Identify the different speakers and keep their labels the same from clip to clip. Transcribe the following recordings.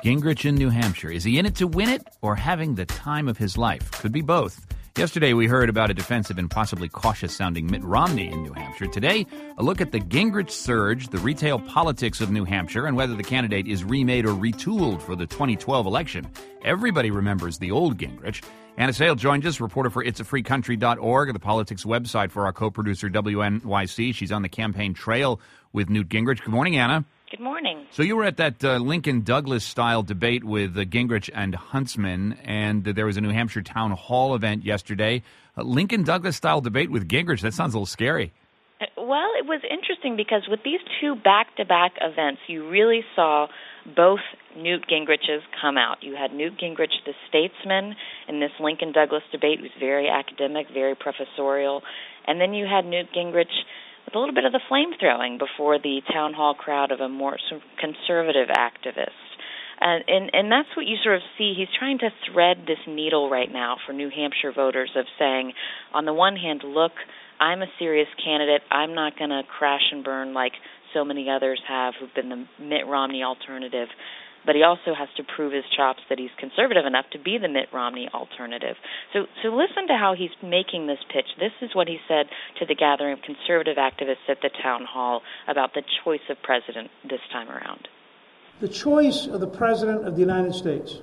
Speaker 1: Gingrich in New Hampshire. Is he in it to win it or having the time of his life? Could be both. Yesterday, we heard about a defensive and possibly cautious-sounding Mitt Romney in New Hampshire. Today, a look at the Gingrich surge, the retail politics of New Hampshire, and whether the candidate is remade or retooled for the 2012 election. Everybody remembers the old Gingrich. Anna Sale joins us, reporter for itsafreecountry.org, the politics website for our co-producer WNYC. She's on the campaign trail with Newt Gingrich. Good morning, Anna.
Speaker 2: Good morning.
Speaker 1: So you were at that Lincoln-Douglas-style debate with Gingrich and Huntsman, and there was a New Hampshire town hall event yesterday. Lincoln-Douglas-style debate with Gingrich, that sounds a little scary.
Speaker 2: Well, it was interesting because with these two back-to-back events, you really saw both Newt Gingriches come out. You had Newt Gingrich, the statesman, in this Lincoln-Douglas debate, who was very academic, very professorial, and then you had Newt Gingrich with a little bit of the flame-throwing before the town hall crowd of a more sort of conservative activist. And that's what you sort of see. He's trying to thread this needle right now for New Hampshire voters of saying, on the one hand, look, I'm a serious candidate. I'm not going to crash and burn like so many others have who've been the Mitt Romney alternative. But he also has to prove his chops that he's conservative enough to be the Mitt Romney alternative. So listen to how he's making this pitch. This is what he said to the gathering of conservative activists at the town hall about the choice of president this time around.
Speaker 3: The choice of the President of the United States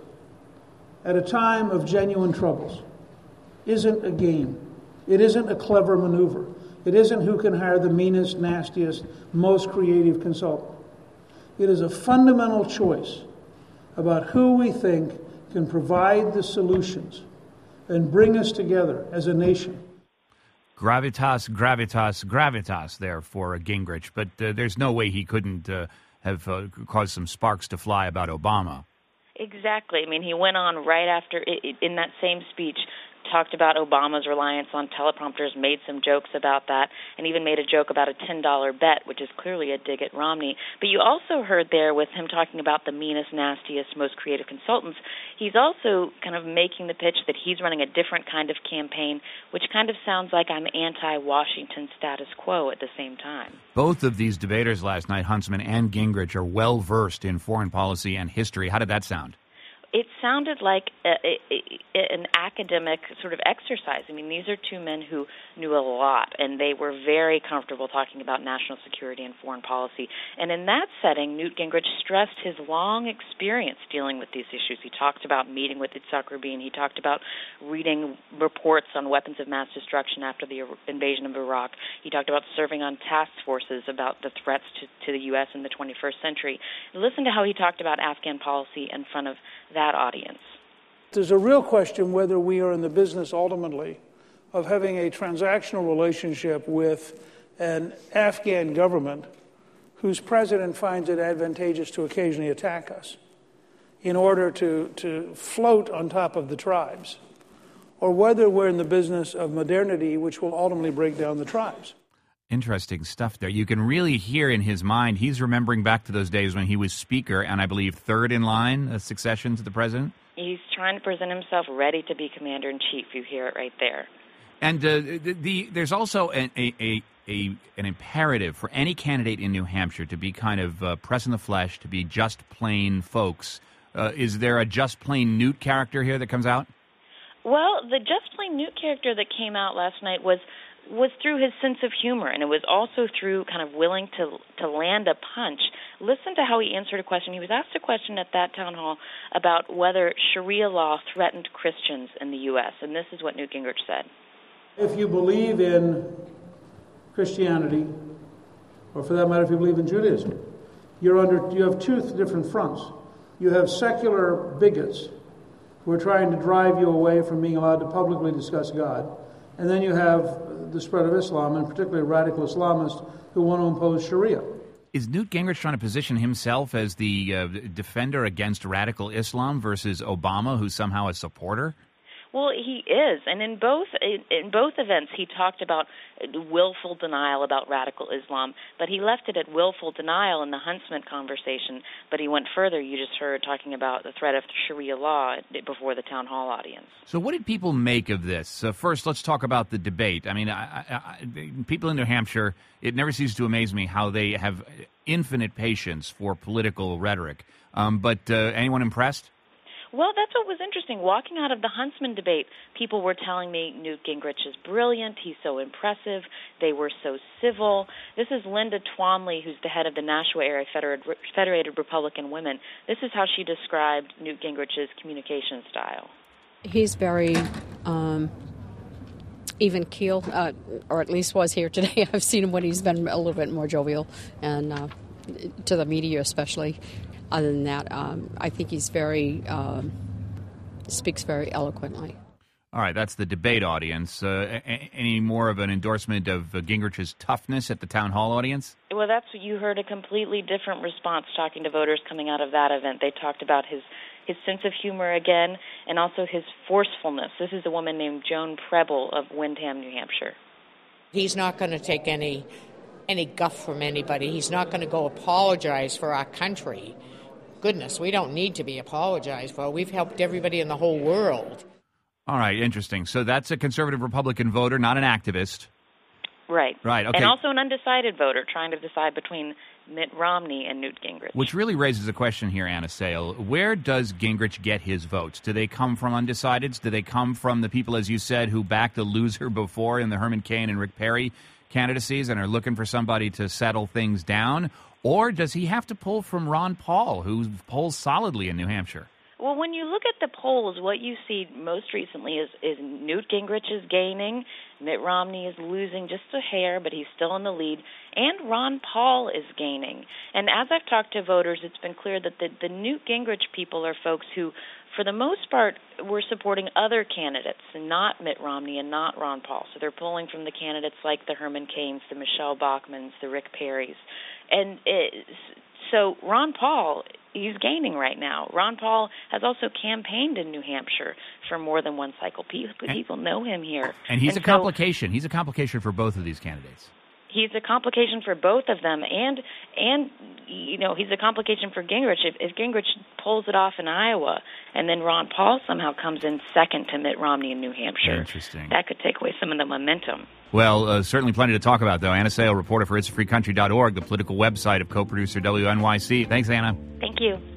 Speaker 3: at a time of genuine troubles isn't a game. It isn't a clever maneuver. It isn't who can hire the meanest, nastiest, most creative consultant. It is a fundamental choice about who we think can provide the solutions and bring us together as a nation.
Speaker 1: Gravitas, gravitas, gravitas there for Gingrich, but there's no way he couldn't have caused some sparks to fly about Obama.
Speaker 2: Exactly. I mean, he went on right after, in that same speech, talked about Obama's reliance on teleprompters, made some jokes about that, and even made a joke about a $10 bet, which is clearly a dig at Romney. But you also heard there with him talking about the meanest, nastiest, most creative consultants, he's also kind of making the pitch that he's running a different kind of campaign, which kind of sounds like I'm anti-Washington status quo at the same time.
Speaker 1: Both of these debaters last night, Huntsman and Gingrich, are well-versed in foreign policy and history. How did that sound?
Speaker 2: It sounded like an academic sort of exercise. I mean, these are two men who knew a lot, and they were very comfortable talking about national security and foreign policy. And in that setting, Newt Gingrich stressed his long experience dealing with these issues. He talked about meeting with Yitzhak Rabin. He talked about reading reports on weapons of mass destruction after the invasion of Iraq. He talked about serving on task forces about the threats to the U.S. in the 21st century. Listen to how he talked about Afghan policy in front of that audience.
Speaker 3: There's a real question whether we are in the business ultimately of having a transactional relationship with an Afghan government whose president finds it advantageous to occasionally attack us in order to float on top of the tribes, or whether we're in the business of modernity which will ultimately break down the tribes.
Speaker 1: Interesting stuff there. You can really hear in his mind, he's remembering back to those days when he was speaker and I believe third in line, a succession to the president.
Speaker 2: He's trying to present himself ready to be commander-in-chief. You hear it right there.
Speaker 1: And there's also an imperative for any candidate in New Hampshire to be kind of press in the flesh, to be just plain folks. Is there a just plain Newt character here that comes out?
Speaker 2: Well, the just plain Newt character that came out last night was through his sense of humor, and it was also through kind of willing to land a punch. Listen to how he answered a question. He was asked a question at that town hall about whether Sharia law threatened Christians in the U.S., and this is what Newt Gingrich said.
Speaker 3: If you believe in Christianity, or for that matter, if you believe in Judaism, you have two different fronts. You have secular bigots who are trying to drive you away from being allowed to publicly discuss God, and then you have the spread of Islam, and particularly radical Islamists who want to impose Sharia.
Speaker 1: Is Newt Gingrich trying to position himself as the defender against radical Islam versus Obama, who's somehow a supporter?
Speaker 2: Well, he is, and in both events, he talked about willful denial about radical Islam, but he left it at willful denial in the Huntsman conversation. But he went further. You just heard talking about the threat of Sharia law before the town hall audience.
Speaker 1: So, what did people make of this? First, let's talk about the debate. I mean, people in New Hampshire, it never ceases to amaze me how they have infinite patience for political rhetoric. But anyone impressed?
Speaker 2: Well, that's what was interesting. Walking out of the Huntsman debate, people were telling me Newt Gingrich is brilliant. He's so impressive. They were so civil. This is Linda Twomley, who's the head of the Nashua Area Federated Republican Women. This is how she described Newt Gingrich's communication style.
Speaker 4: He's very even keel, or at least was here today. I've seen him when he's been a little bit more jovial, and to the media especially. Other than that, I think he's speaks very eloquently.
Speaker 1: All right, that's the debate audience. Any more of an endorsement of Gingrich's toughness at the town hall audience?
Speaker 2: Well, that's what you heard, a completely different response talking to voters coming out of that event. They talked about his sense of humor again, and also his forcefulness. This is a woman named Joan Preble of Windham, New Hampshire.
Speaker 5: He's not going to take any guff from anybody. He's not going to go apologize for our country. Goodness, we don't need to be apologized for. We've helped everybody in the whole world.
Speaker 1: All right, interesting. So that's a conservative Republican voter, not an activist.
Speaker 2: Right.
Speaker 1: Right, okay.
Speaker 2: And also an undecided voter trying to decide between Mitt Romney and Newt Gingrich.
Speaker 1: Which really raises a question here, Anna Sale. Where does Gingrich get his votes? Do they come from undecideds? Do they come from the people, as you said, who backed a loser before in the Herman Cain and Rick Perry candidacies and are looking for somebody to settle things down? Or does he have to pull from Ron Paul, who polls solidly in New Hampshire?
Speaker 2: Well, when you look at the polls, what you see most recently is Newt Gingrich is gaining, Mitt Romney is losing just a hair, but he's still in the lead, and Ron Paul is gaining. And as I've talked to voters, it's been clear that the Newt Gingrich people are folks who, for the most part, were supporting other candidates, and not Mitt Romney and not Ron Paul. So they're pulling from the candidates like the Herman Cains, the Michelle Bachmans, the Rick Perrys. And so Ron Paul, he's gaining right now. Ron Paul has also campaigned in New Hampshire for more than one cycle. People know him here.
Speaker 1: And he's a complication. He's a complication for both of these candidates.
Speaker 2: He's a complication for both of them, and you know, he's a complication for Gingrich. If Gingrich pulls it off in Iowa, and then Ron Paul somehow comes in second to Mitt Romney in New Hampshire,
Speaker 1: interesting.
Speaker 2: That could take away some of the momentum.
Speaker 1: Well, certainly plenty to talk about, though. Anna Sale, reporter for itsafreecountry.org, the political website of co-producer WNYC. Thanks, Anna.
Speaker 2: Thank you.